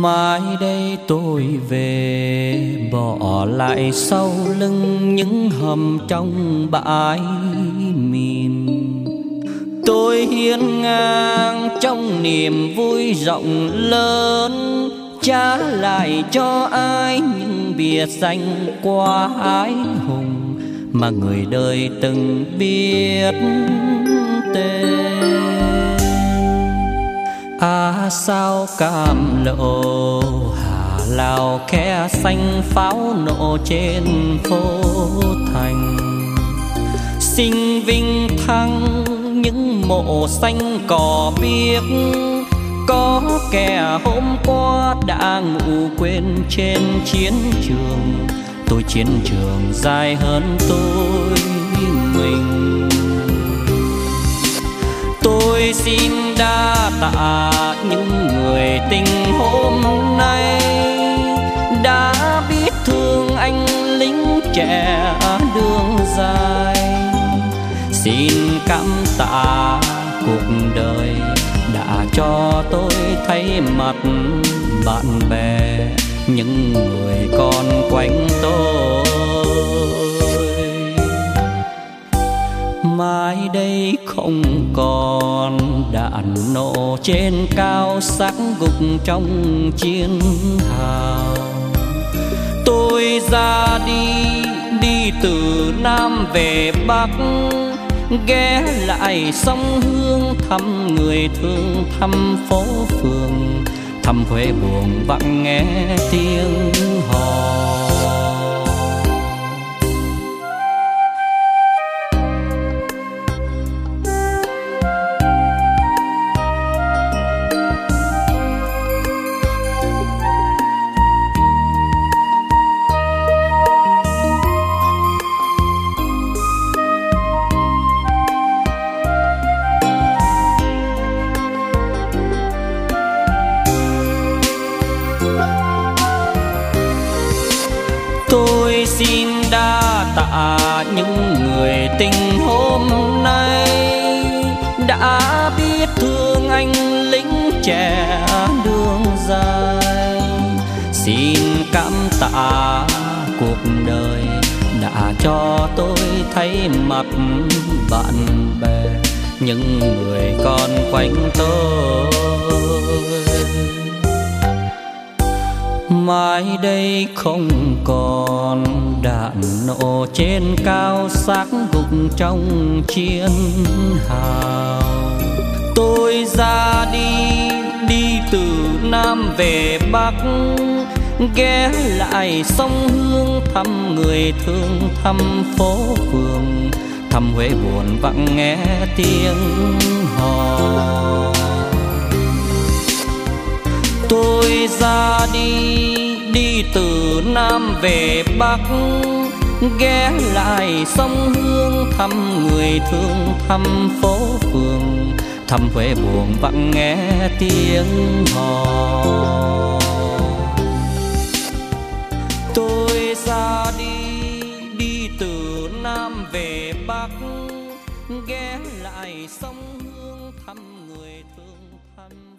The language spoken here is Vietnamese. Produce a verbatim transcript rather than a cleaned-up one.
Mai đây tôi về bỏ lại sau lưng những hầm trong bãi mìn. Tôi hiên ngang trong niềm vui rộng lớn, trả lại cho ai những bìa danh qua ái hùng mà người đời từng biết tên. À sao Cam Lộ, Hà Lào khe xanh pháo nổ trên phố thành. Sinh vinh thăng những mộ xanh cỏ biếc, có kẻ hôm qua đã ngủ quên trên chiến trường. Tôi chiến trường dài hơn tôi mình. Tôi xin đa tạ những người tình hôm nay đã biết thương anh lính trẻ đường dài. Xin cảm tạ cuộc đời đã cho tôi thấy mặt bạn bè, những người còn quanh tôi. Mai đây không còn đạn nổ trên cao xác gục trong chiến hào. Tôi ra đi, đi từ Nam về Bắc, ghé lại sông Hương thăm người thương, thăm phố phường, thăm Huế buồn vắng nghe tiếng hò. Tôi xin đa tạ những người tình hôm nay đã biết thương anh lính trẻ đường dài. Xin cảm tạ cuộc đời đã cho tôi thấy mặt bạn bè, những người còn quanh tôi. Mai đây không còn đạn nổ trên cao xác gục trong chiến hào. Tôi ra đi, đi từ Nam về Bắc, ghé lại sông Hương thăm người thương, thăm phố phường, thăm Huế buồn vắng nghe tiếng hò. Tôi ra đi, đi từ Nam về Bắc, ghé lại sông Hương thăm người thương, thăm phố phường, thăm Huế buồn vắng nghe tiếng hò. Tôi ra đi, đi từ Nam về Bắc, ghé lại sông Hương thăm người thương, thăm